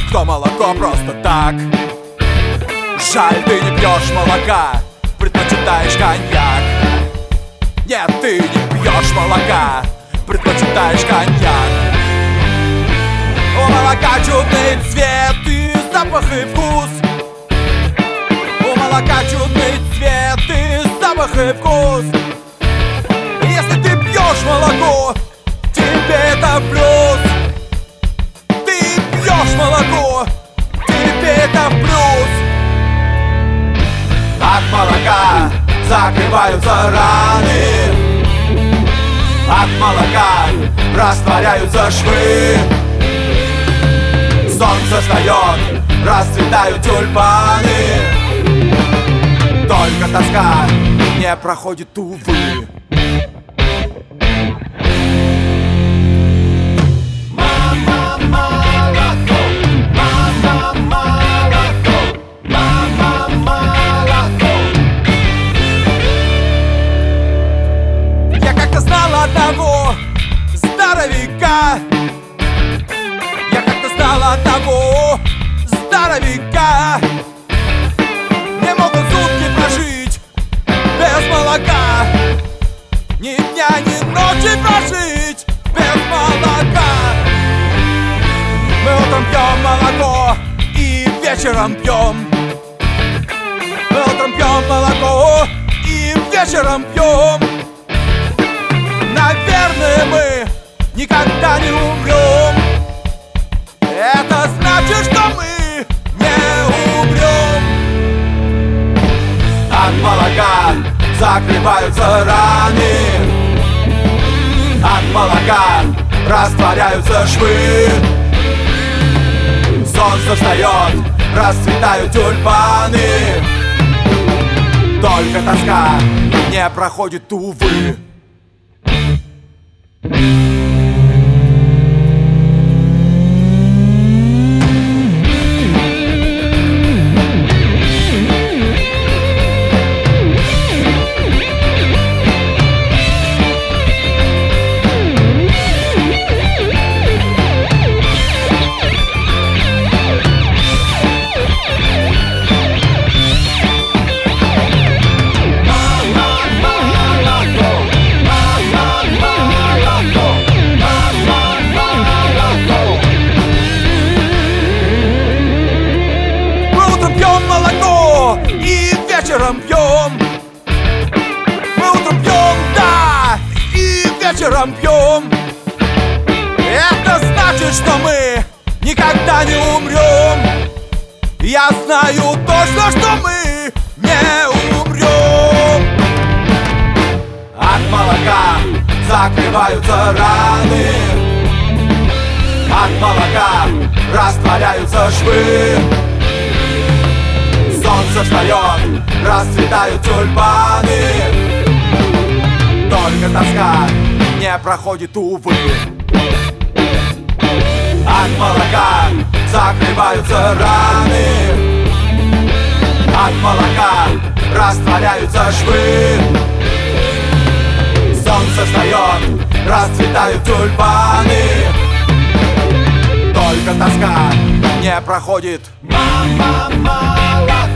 кто молоко просто так. Жаль, ты не пьешь молока, предпочитаешь коньяк. Нет, ты не пьешь молока, предпочитаешь коньяк. У молока чудный цвет и запах и вкус. У молока чудный цвет и запах и вкус. Если ты пьешь молоко, тебе это плюс. Ты пьешь молоко, тебе это плюс. От молока закрываются раны, от молока растворяются швы. Солнце встает, расцветают тюльпаны. Только тоска не проходит, увы. Одного здоровяка, я как-то знал одного здоровяка. Не могут сутки прожить без молока, ни дня, ни ночи прожить без молока. Мы утром пьем молоко и вечером пьем. Мы утром пьем молоко и вечером пьем. Наверное, мы никогда не умрем. Это значит, что мы не умрем. От молока закрываются раны, от молока растворяются швы. Солнце встает, расцветают тюльпаны. Только тоска не проходит, увы. Вечером пьем. Мы утром пьем, да, и вечером пьем. Это значит, что мы никогда не умрем. Я знаю точно, что мы не умрем. От молока закрываются раны, от молока растворяются швы. Солнце встает, расцветают тюльпаны. Только тоска не проходит, увы. От молока закрываются раны, от молока растворяются швы. Солнце встает, расцветают тюльпаны. Только тоска не проходит. Мама, молоко.